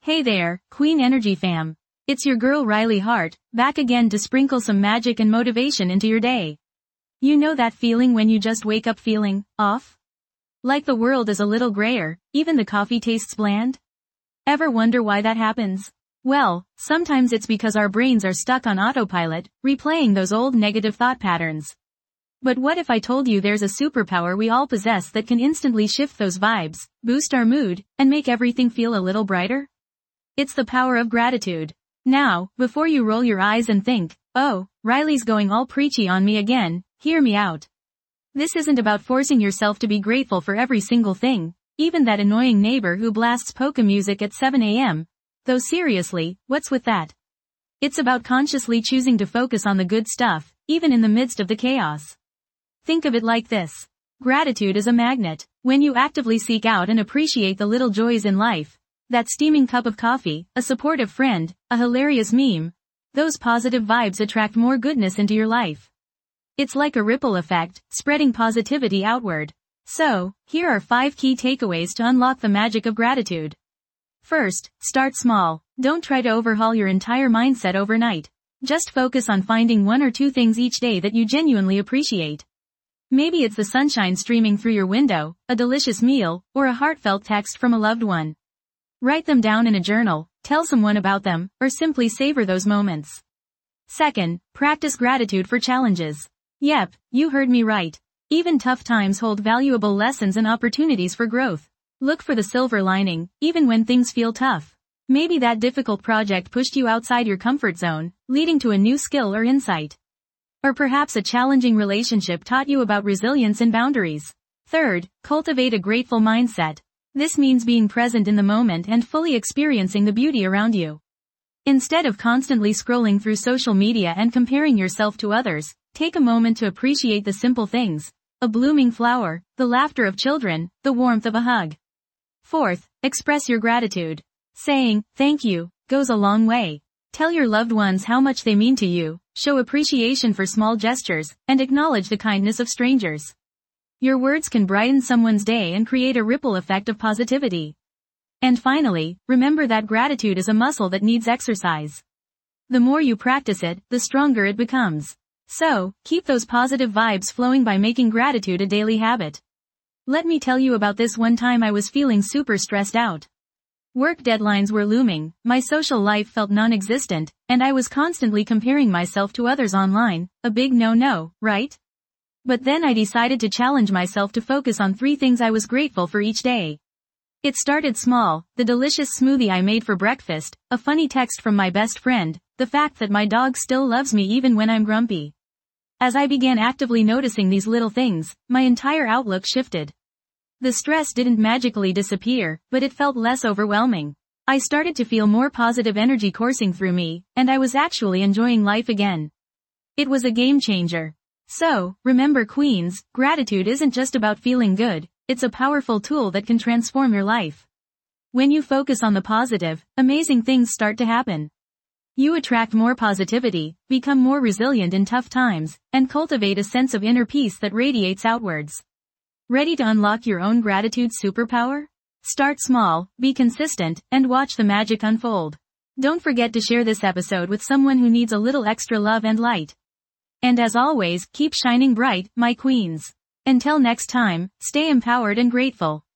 Hey there, Queen Energy fam. It's your girl Riley Hart, back again to sprinkle some magic and motivation into your day. You know that feeling when you just wake up feeling off? Like the world is a little grayer, even the coffee tastes bland? Ever wonder why that happens? Well, sometimes it's because our brains are stuck on autopilot, replaying those old negative thought patterns. But what if I told you there's a superpower we all possess that can instantly shift those vibes, boost our mood, and make everything feel a little brighter? It's the power of gratitude. Now, before you roll your eyes and think, oh, Riley's going all preachy on me again, hear me out. This isn't about forcing yourself to be grateful for every single thing, even that annoying neighbor who blasts polka music at 7 a.m. Though seriously, what's with that? It's about consciously choosing to focus on the good stuff, even in the midst of the chaos. Think of it like this. Gratitude is a magnet. When you actively seek out and appreciate the little joys in life, that steaming cup of coffee, a supportive friend, a hilarious meme, those positive vibes attract more goodness into your life. It's like a ripple effect, spreading positivity outward. So, here are 5 key takeaways to unlock the magic of gratitude. First, start small. Don't try to overhaul your entire mindset overnight. Just focus on finding 1 or 2 things each day that you genuinely appreciate. Maybe it's the sunshine streaming through your window, a delicious meal, or a heartfelt text from a loved one. Write them down in a journal, tell someone about them, or simply savor those moments. Second, practice gratitude for challenges. Yep, you heard me right. Even tough times hold valuable lessons and opportunities for growth. Look for the silver lining, even when things feel tough. Maybe that difficult project pushed you outside your comfort zone, leading to a new skill or insight. Or perhaps a challenging relationship taught you about resilience and boundaries. Third, cultivate a grateful mindset. This means being present in the moment and fully experiencing the beauty around you. Instead of constantly scrolling through social media and comparing yourself to others, take a moment to appreciate the simple things. A blooming flower, the laughter of children, the warmth of a hug. Fourth, express your gratitude. Saying, thank you, goes a long way. Tell your loved ones how much they mean to you, show appreciation for small gestures, and acknowledge the kindness of strangers. Your words can brighten someone's day and create a ripple effect of positivity. And finally, remember that gratitude is a muscle that needs exercise. The more you practice it, the stronger it becomes. So, keep those positive vibes flowing by making gratitude a daily habit. Let me tell you about this one time I was feeling super stressed out. Work deadlines were looming, my social life felt non-existent, and I was constantly comparing myself to others online, a big no-no, right? But then I decided to challenge myself to focus on 3 things I was grateful for each day. It started small, the delicious smoothie I made for breakfast, a funny text from my best friend, the fact that my dog still loves me even when I'm grumpy. As I began actively noticing these little things, my entire outlook shifted. The stress didn't magically disappear, but it felt less overwhelming. I started to feel more positive energy coursing through me, and I was actually enjoying life again. It was a game changer. So, remember Queens, gratitude isn't just about feeling good, it's a powerful tool that can transform your life. When you focus on the positive, amazing things start to happen. You attract more positivity, become more resilient in tough times, and cultivate a sense of inner peace that radiates outwards. Ready to unlock your own gratitude superpower? Start small, be consistent, and watch the magic unfold. Don't forget to share this episode with someone who needs a little extra love and light. And as always, keep shining bright, my queens. Until next time, stay empowered and grateful.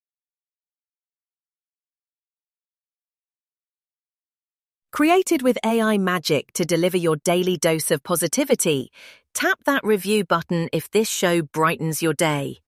Created with AI magic to deliver your daily dose of positivity, tap that review button if this show brightens your day.